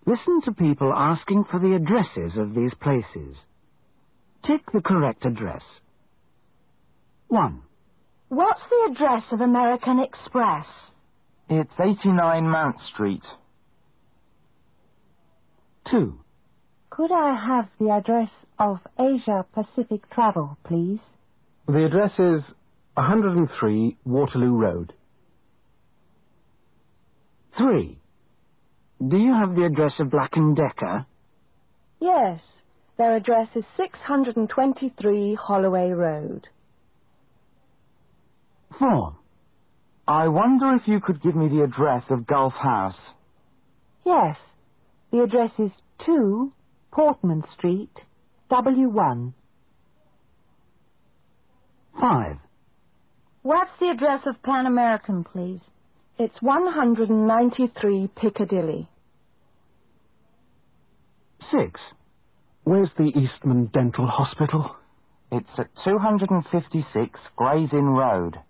Listen to people asking for the addresses of these places. Tick the correct address. 1. What's the address of American Express? It's 89 Mount Street. 2. Could I have the address of Asia Pacific Travel, please? The address is 103 Waterloo Road. 3. Do you have the address of Black & Decker? Yes, their address is 623 Holloway Road. 4. I wonder if you could give me the address of Gulf House. Yes, the address is 2 Portman Street, W1. 5. What's the address of Pan American, please? It's 193 Piccadilly. 6. Where's the Eastman Dental Hospital? It's at 256 Gray's Inn Road.